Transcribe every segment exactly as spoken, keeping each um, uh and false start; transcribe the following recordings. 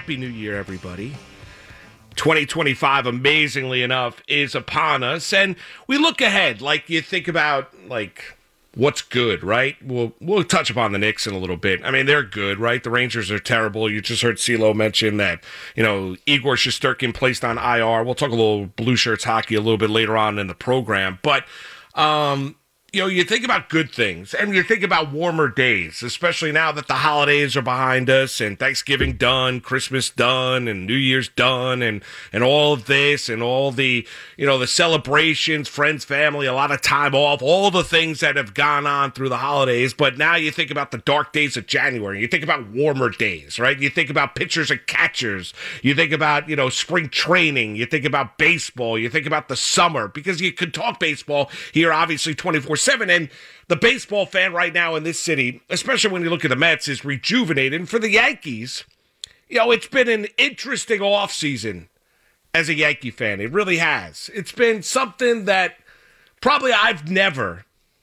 Happy New Year, everybody. twenty twenty-five, amazingly enough, is upon us. And we look ahead, like you think about, like, what's good, right? We'll, we'll touch upon the Knicks in a little bit. I mean, they're good, right? The Rangers are terrible. You just heard CeeLo mention that, you know, Igor Shesterkin placed on I R. We'll talk a little Blue Shirts hockey a little bit later on in the program. But, um... you know, you think about good things, and you think about warmer days, especially now that the holidays are behind us, and Thanksgiving done, Christmas done, and New Year's done, and, and all of this, and all the, you know, the celebrations, friends, family, a lot of time off, all the things that have gone on through the holidays. But now you think about the dark days of January. You think about warmer days, right? You think about pitchers and catchers. You think about, you know, spring training. You think about baseball. You think about the summer, because you could talk baseball here, obviously, twenty-four seven, and the baseball fan right now in this city, especially when you look at the Mets, is rejuvenated. And for the Yankees, you know, it's been an interesting offseason as a Yankee fan. It really has. It's been something that probably I've never,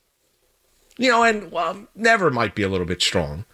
you know, and well, never might be a little bit strong.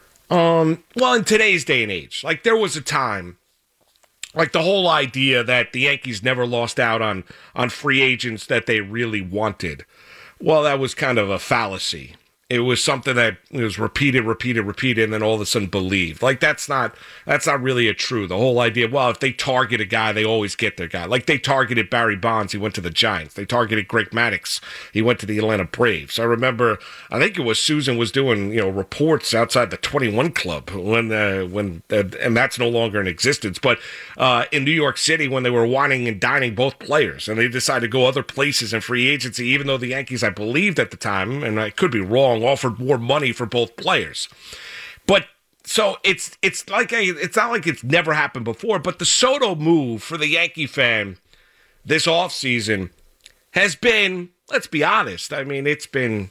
Um, well, in today's day and age, like there was a time, like the whole idea that the Yankees never lost out on on free agents that they really wanted. Well, that was kind of a fallacy. It was something that was repeated, repeated, repeated, and then all of a sudden believed. Like, that's not that's not really a true. The whole idea, well, if they target a guy, they always get their guy. Like, they targeted Barry Bonds, he went to the Giants. They targeted Greg Maddux, he went to the Atlanta Braves. I remember, I think it was Susan was doing, you know, reports outside the twenty-one Club, when, uh, when uh, and that's no longer in existence. But uh, in New York City, when they were whining and dining both players, and they decided to go other places in free agency, even though the Yankees, I believed at the time, and I could be wrong, offered more money for both players. But so it's it's like a, it's not like it's never happened before, but the Soto move for the Yankee fan this offseason has been, let's be honest, I mean, it's been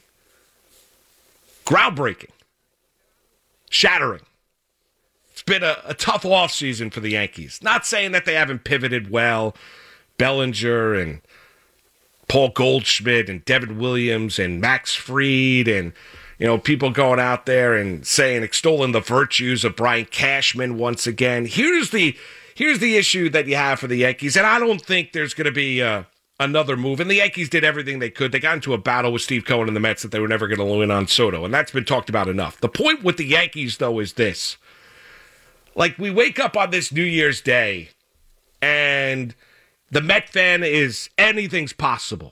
groundbreaking, shattering. It's been a, a tough offseason for the Yankees. Not saying that they haven't pivoted well. Bellinger and Paul Goldschmidt and Devin Williams and Max Fried and, you know, people going out there and saying, extolling the virtues of Brian Cashman once again. Here's the here's the issue that you have for the Yankees, and I don't think there's going to be uh, another move. And the Yankees did everything they could. They got into a battle with Steve Cohen and the Mets that they were never going to win on Soto, and that's been talked about enough. The point with the Yankees, though, is this. Like, we wake up on this New Year's Day, and the Met fan is anything's possible.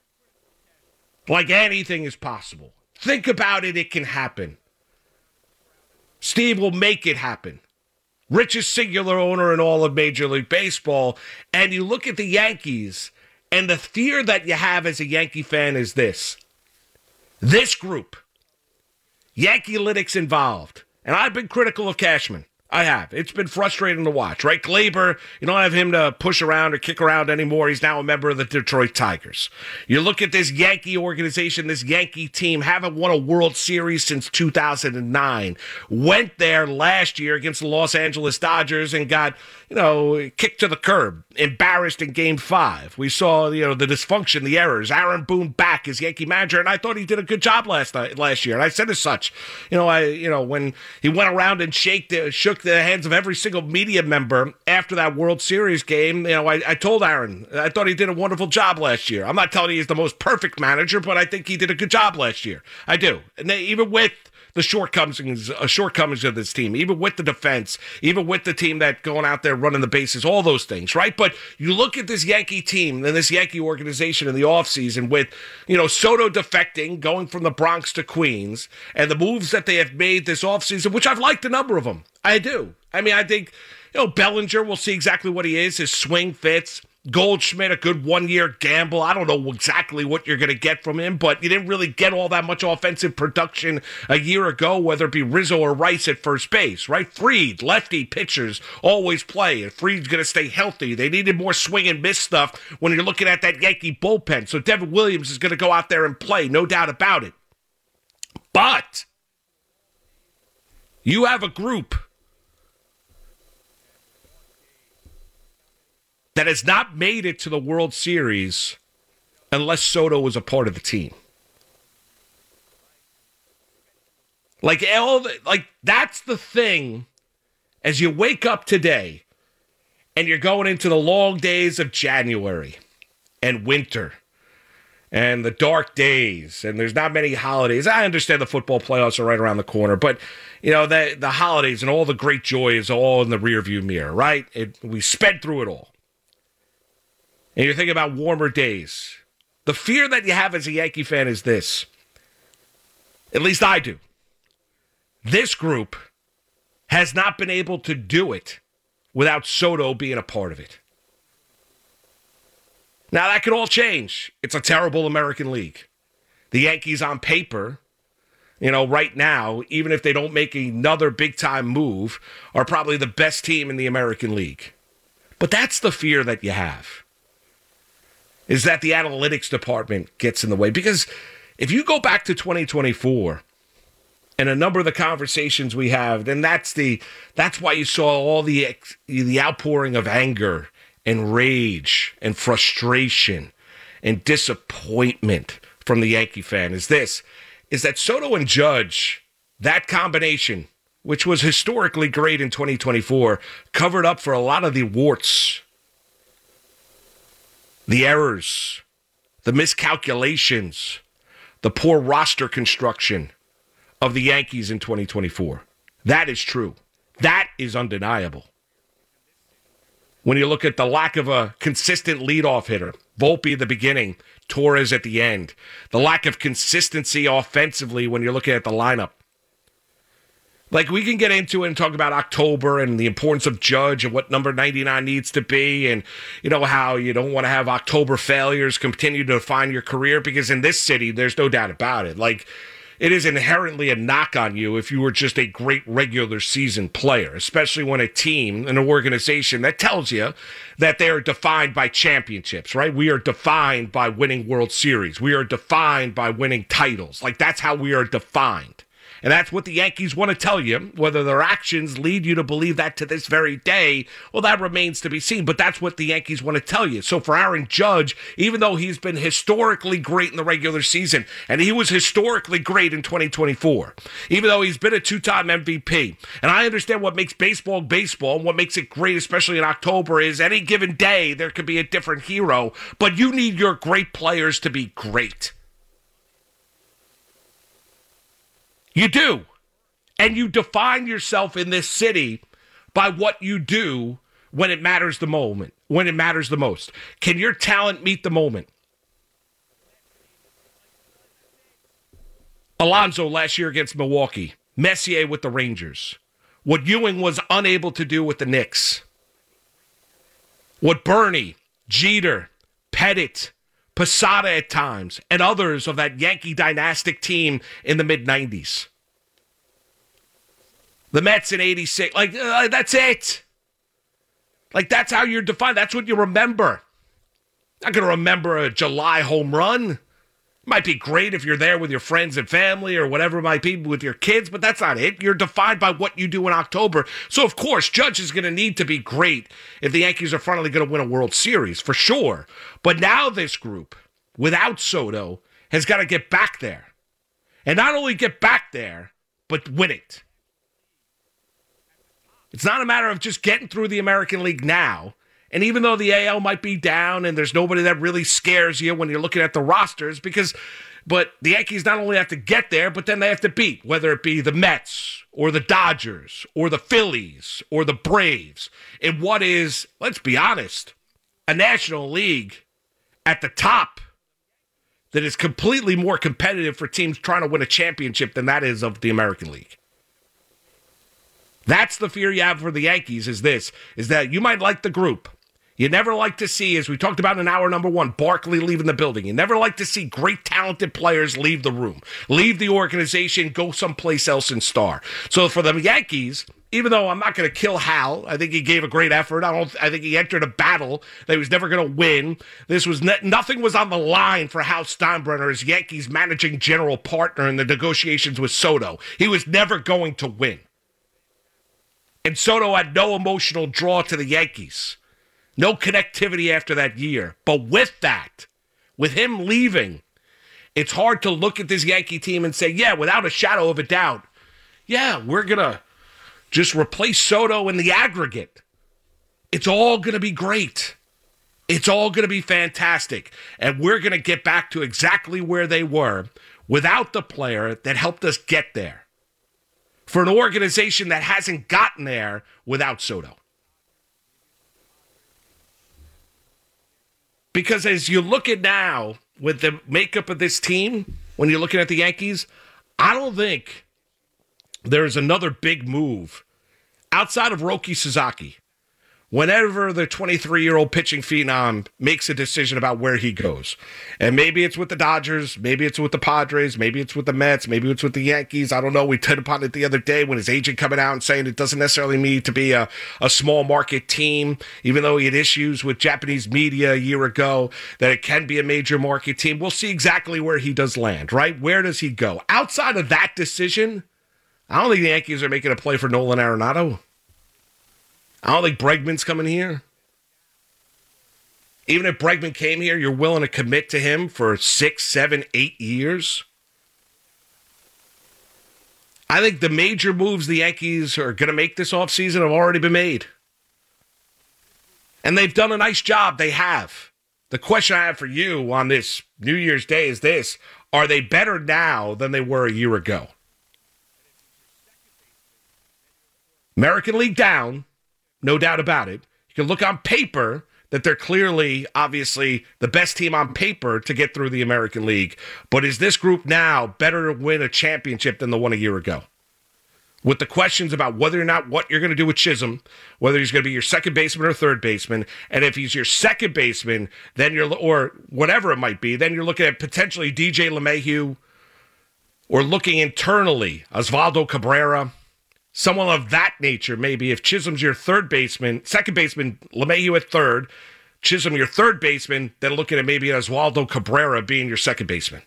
Like, anything is possible. Think about it, it can happen. Steve will make it happen. Richest singular owner in all of Major League Baseball. And you look at the Yankees, and the fear that you have as a Yankee fan is this. This group, Yankee Lytics involved, and I've been critical of Cashman. I have. It's been frustrating to watch, right? Glaber, you don't have him to push around or kick around anymore. He's now a member of the Detroit Tigers. You look at this Yankee organization, this Yankee team, haven't won a World Series since two thousand nine. Went there last year against the Los Angeles Dodgers and got, you know, kicked to the curb, embarrassed in game five. We saw, you know, the dysfunction, the errors. Aaron Boone back as Yankee manager, and I thought he did a good job last night, last year. And I said as such, you know, I, you know, when he went around and shake the, shook the hands of every single media member after that World Series game, you know, I, I told Aaron, I thought he did a wonderful job last year. I'm not telling you he's the most perfect manager, but I think he did a good job last year. I do. And they, even with the shortcomings, uh, shortcomings of this team, even with the defense, even with the team that going out there running the bases, all those things, right? But you look at this Yankee team and this Yankee organization in the offseason with, you know, Soto defecting, going from the Bronx to Queens, and the moves that they have made this offseason, which I've liked a number of them. I do. I mean, I think, you know, Bellinger, we'll see exactly what he is. His swing fits. Goldschmidt, a good one-year gamble. I don't know exactly what you're going to get from him, but you didn't really get all that much offensive production a year ago, whether it be Rizzo or Rice at first base, right? Fried, lefty pitchers always play, and Fried's going to stay healthy. They needed more swing and miss stuff when you're looking at that Yankee bullpen, so Devin Williams is going to go out there and play, no doubt about it. But you have a group that has not made it to the World Series unless Soto was a part of the team. Like, all the, like that's the thing as you wake up today and you're going into the long days of January and winter and the dark days, and there's not many holidays. I understand the football playoffs are right around the corner, but, you know, the, the holidays and all the great joy is all in the rearview mirror, right? It, we sped through it all. And you're thinking about warmer days. The fear that you have as a Yankee fan is this. At least I do. This group has not been able to do it without Soto being a part of it. Now, that could all change. It's a terrible American League. The Yankees on paper, you know, right now, even if they don't make another big-time move, are probably the best team in the American League. But that's the fear that you have, is that the analytics department gets in the way. Because if you go back to twenty twenty-four and a number of the conversations we have, then that's the that's why you saw all the the outpouring of anger and rage and frustration and disappointment from the Yankee fan is this, is that Soto and Judge, that combination, which was historically great in twenty twenty-four, covered up for a lot of the warts, the errors, the miscalculations, the poor roster construction of the Yankees in twenty twenty-four. That is true. That is undeniable. When you look at the lack of a consistent leadoff hitter, Volpe at the beginning, Torres at the end, the lack of consistency offensively when you're looking at the lineup. Like, we can get into it and talk about October and the importance of Judge and what number ninety-nine needs to be, and, you know, how you don't want to have October failures continue to define your career, because in this city, there's no doubt about it. Like, it is inherently a knock on you if you were just a great regular season player, especially when a team, an organization that tells you that they are defined by championships, right? We are defined by winning World Series. We are defined by winning titles. Like, that's how we are defined. And that's what the Yankees want to tell you. Whether their actions lead you to believe that to this very day, well, that remains to be seen. But that's what the Yankees want to tell you. So for Aaron Judge, even though he's been historically great in the regular season, and he was historically great in twenty twenty-four, even though he's been a two-time M V P, and I understand what makes baseball baseball, and what makes it great, especially in October, is any given day there could be a different hero, but you need your great players to be great. You do. And you define yourself in this city by what you do when it matters the moment, when it matters the most. Can your talent meet the moment? Alonso last year against Milwaukee. Messier with the Rangers. What Ewing was unable to do with the Knicks. What Bernie, Jeter, Pettit, Posada at times, and others of that Yankee dynastic team in the mid-nineties. The Mets in eighty-six. Like, uh, that's it. Like, that's how you're defined. That's what you remember. Not going to remember a July home run. It might be great if you're there with your friends and family or whatever it might be with your kids, but that's not it. You're defined by what you do in October. So, of course, Judge is going to need to be great if the Yankees are finally going to win a World Series, for sure. But now this group, without Soto, has got to get back there. And not only get back there, but win it. It's not a matter of just getting through the American League now. And even though the A L might be down and there's nobody that really scares you when you're looking at the rosters, because, but the Yankees not only have to get there, but then they have to beat, whether it be the Mets or the Dodgers or the Phillies or the Braves, in what is, let's be honest, a National League at the top that is completely more competitive for teams trying to win a championship than that is of the American League. That's the fear you have for the Yankees, is this, is that you might like the group. You never like to see, as we talked about in hour number one, Barkley leaving the building. You never like to see great, talented players leave the room, leave the organization, go someplace else and star. So for the Yankees, even though I'm not going to kill Hal, I think he gave a great effort. I don't. I think he entered a battle that he was never going to win. This was ne- nothing was on the line for Hal Steinbrenner as Yankees managing general partner in the negotiations with Soto. He was never going to win. And Soto had no emotional draw to the Yankees. No connectivity after that year. But with that, with him leaving, it's hard to look at this Yankee team and say, yeah, without a shadow of a doubt, yeah, we're going to Just replace Soto in the aggregate. It's all going to be great. It's all going to be fantastic. And we're going to get back to exactly where they were without the player that helped us get there. For an organization that hasn't gotten there without Soto. Because as you look at now with the makeup of this team, when you're looking at the Yankees, I don't think there's another big move outside of Roki Sasaki. Whenever the twenty-three-year-old pitching phenom makes a decision about where he goes. And maybe it's with the Dodgers, maybe it's with the Padres, maybe it's with the Mets, maybe it's with the Yankees. I don't know. We touched upon it the other day when his agent coming out and saying it doesn't necessarily need to be a, a small market team, even though he had issues with Japanese media a year ago, that it can be a major market team. We'll see exactly where he does land, right? Where does he go? Outside of that decision, I don't think the Yankees are making a play for Nolan Arenado. I don't think Bregman's coming here. Even if Bregman came here, you're willing to commit to him for six, seven, eight years? I think the major moves the Yankees are going to make this offseason have already been made. And they've done a nice job. They have. The question I have for you on this New Year's Day is this. Are they better now than they were a year ago? American League down. No doubt about it. You can look on paper that they're clearly, obviously, the best team on paper to get through the American League. But is this group now better to win a championship than the one a year ago? With the questions about whether or not what you're going to do with Chisholm, whether he's going to be your second baseman or third baseman, and if he's your second baseman, then you're, or whatever it might be, then you're looking at potentially D J LeMahieu, or looking internally, Osvaldo Cabrera. Someone of that nature, maybe, if Chisholm's your third baseman, second baseman, LeMahieu at third, Chisholm your third baseman, then looking at maybe Oswaldo Cabrera being your second baseman.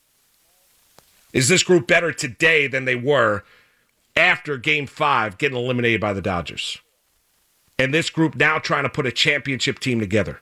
Is this group better today than they were after Game five getting eliminated by the Dodgers? And this group now trying to put a championship team together?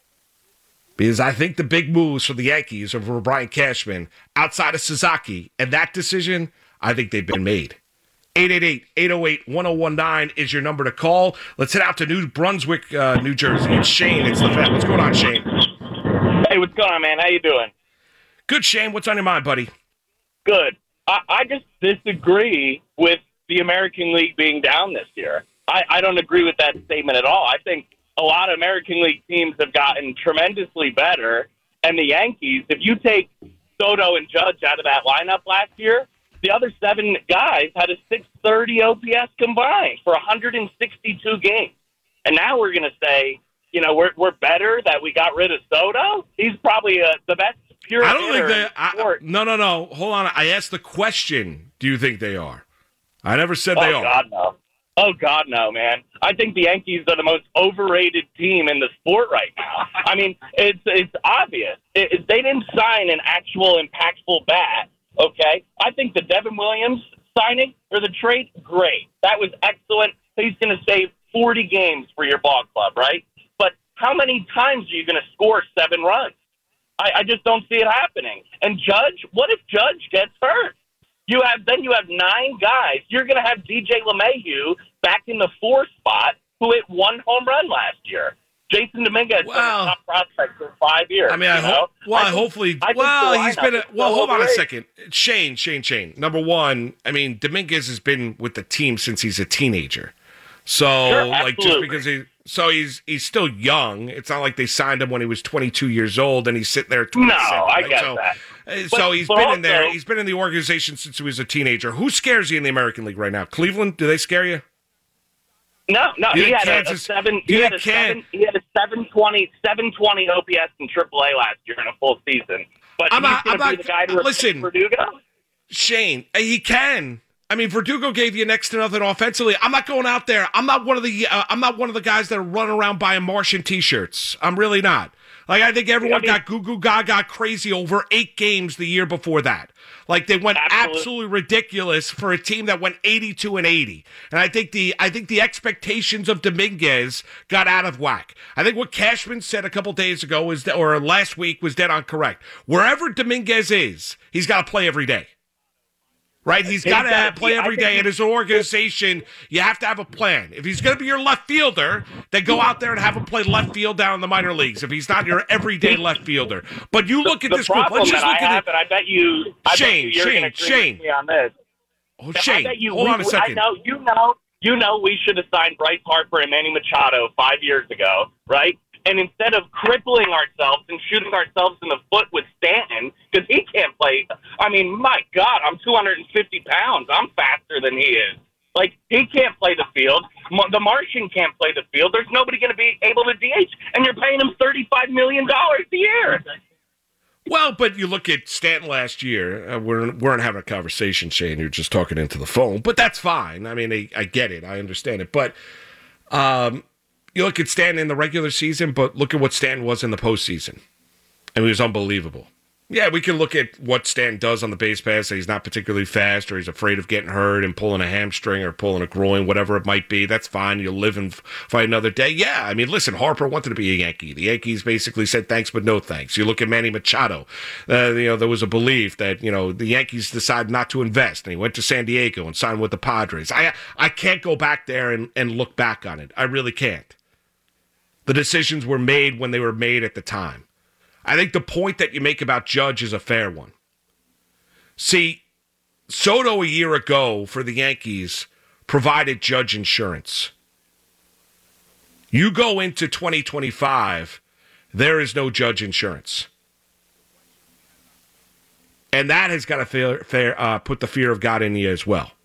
Because I think the big moves for the Yankees over Brian Cashman, outside of Sasaki, and that decision, I think they've been made. eight eight eight, eight oh eight, one oh one nine is your number to call. Let's head out to New Brunswick, uh, New Jersey. It's Shane. It's the vet. What's going on, Shane? Hey, what's going on, man? How you doing? Good, Shane. What's on your mind, buddy? Good. I, I just disagree with the American League being down this year. I, I don't agree with that statement at all. I think a lot of American League teams have gotten tremendously better, and the Yankees, if you take Soto and Judge out of that lineup last year, the other seven guys had a six thirty O P S combined for one hundred sixty-two games. And now we're going to say, you know, we're we're better that we got rid of Soto? He's probably uh, the best pure I don't hitter think they... in sport. I, no, no, no. Hold on. I asked the question, do you think they are? I never said oh, they are. Oh, God, no. Oh, God, no, man. I think the Yankees are the most overrated team in the sport right now. I mean, it's it's obvious. It, it, they didn't sign an actual impactful bat. Okay, I think the Devin Williams signing for the trade, great. That was excellent. He's going to save forty games for your ball club, right? But how many times are you going to score seven runs? I, I just don't see it happening. And Judge, what if Judge gets hurt? You have then you have nine guys. You're going to have D J LeMahieu back in the four spot, who hit one home run last year. Jason Dominguez has well, been a top prospect for five years. I mean, I hope. Well, I I think, hopefully. I well, he's been. A, well, so hold on a overrated. second, Shane, Shane, Shane. Number one, I mean, Dominguez has been with the team since he's a teenager. So, Sure, like, just absolutely. because he, so he's he's still young. It's not like they signed him when he was twenty-two years old and he's sitting there. at No, twenty-seven, I right? get so, that. uh, But- so he's but been in there. also- He's been in the organization since he was a teenager. Who scares you in the American League right now? Cleveland? Do they scare you? No, no, You he think had a, a Kansas- seven. you He had think a Can- seven. He had a seven twenty, seven twenty O P S in triple A last year in a full season. But I'm he's not- going I'm to be not- the guy to replace listen. Verdugo. Shane, uh, he can. I mean, Verdugo gave you next to nothing offensively. I'm not going out there. I'm not one of the. Uh, I'm not one of the guys that are running around buying Martian T-shirts. I'm really not. Like, I think everyone I mean- got goo goo gaga crazy over eight games the year before that. Like, they went Absolutely. absolutely ridiculous for a team that went eighty-two and eighty. And I think the I think the expectations of Dominguez got out of whack. I think what Cashman said a couple days ago was that, or last week was dead on correct. Wherever Dominguez is, he's got to play every day. right? He's got to play every day. And he, as an organization, you have to have a plan. If he's going to be your left fielder, then go out there and have him play left field down in the minor leagues. If he's not your everyday left fielder. But you look the, at the this group. Let's just look I at have, it. And I bet you, I Shane, bet you Shane, Shane. Me on this. Oh, Shane, you, hold we, on a second. I know, you know, you know we should have signed Bryce Harper and Manny Machado five years ago, right? And instead of crippling ourselves and shooting ourselves in the foot with Stanton, because he can't play. I mean, my God, I'm two hundred fifty pounds. I'm faster than he is. Like, he can't play the field. The Martian can't play the field. There's nobody going to be able to D H, and you're paying him thirty-five million dollars a year. Well, but you look at Stanton last year. Uh, we're, we weren't having a conversation, Shane. You're just talking into the phone. But that's fine. I mean, I, I get it. I understand it. But um, you look at Stanton in the regular season, but look at what Stanton was in the postseason. I mean, it was unbelievable. Yeah, we can look at what Stanton does on the base pass. He's not particularly fast, or he's afraid of getting hurt and pulling a hamstring or pulling a groin, whatever it might be. That's fine. You'll live and fight another day. Yeah, I mean, listen, Harper wanted to be a Yankee. The Yankees basically said thanks, but no thanks. You look at Manny Machado. Uh, you know, there was a belief that, you know, the Yankees decided not to invest, and he went to San Diego and signed with the Padres. I I can't go back there and, and look back on it. I really can't. The decisions were made when they were made at the time. I think the point that you make about Judge is a fair one. See, Soto a year ago for the Yankees provided Judge insurance. You go into twenty twenty-five, there is no Judge insurance. And that has got to fair, fair, uh, put the fear of God in you as well.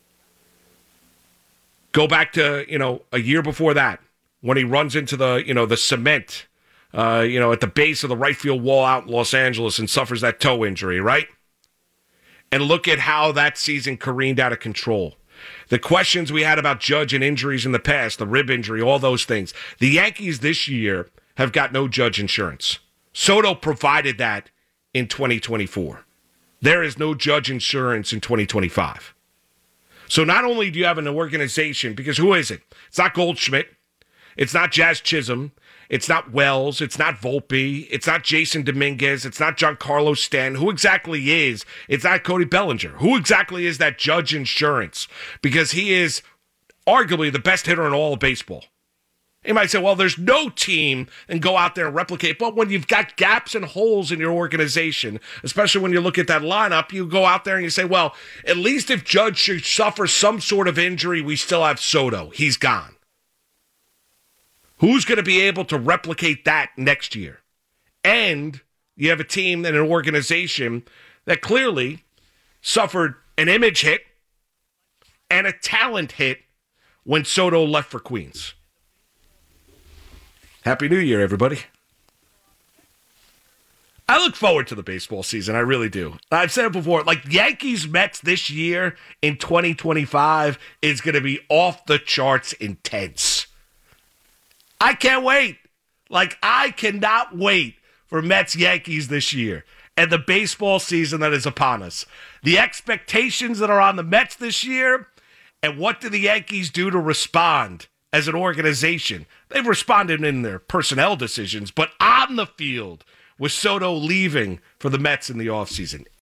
Go back to, you know, a year before that, when he runs into the, you know, the cement Uh, you know, at the base of the right field wall out in Los Angeles and suffers that toe injury, right? And look at how that season careened out of control. The questions we had about Judge and injuries in the past, the rib injury, all those things. The Yankees this year have got no Judge insurance. Soto provided that in twenty twenty-four. There is no Judge insurance in twenty twenty-five. So not only do you have an organization, because who is it? It's not Goldschmidt. It's not Jazz Chisholm. It's not Wells. It's not Volpe. It's not Jason Dominguez. It's not Giancarlo Stanton. Who exactly is? It's not Cody Bellinger. Who exactly is that Judge insurance? Because he is arguably the best hitter in all of baseball. You might say, well, there's no team and go out there and replicate. But when you've got gaps and holes in your organization, especially when you look at that lineup, you go out there and you say, well, at least if Judge should suffer some sort of injury, we still have Soto. He's gone. Who's going to be able to replicate that next year? And you have a team and an organization that clearly suffered an image hit and a talent hit when Soto left for Queens. Happy New Year, everybody. I look forward to the baseball season. I really do. I've said it before. Like, Yankees Mets this year in twenty twenty-five is going to be off the charts intense. I can't wait. Like, I cannot wait for Mets Yankees this year and the baseball season that is upon us. The expectations that are on the Mets this year, and what do the Yankees do to respond as an organization? They've responded in their personnel decisions, but on the field with Soto leaving for the Mets in the offseason.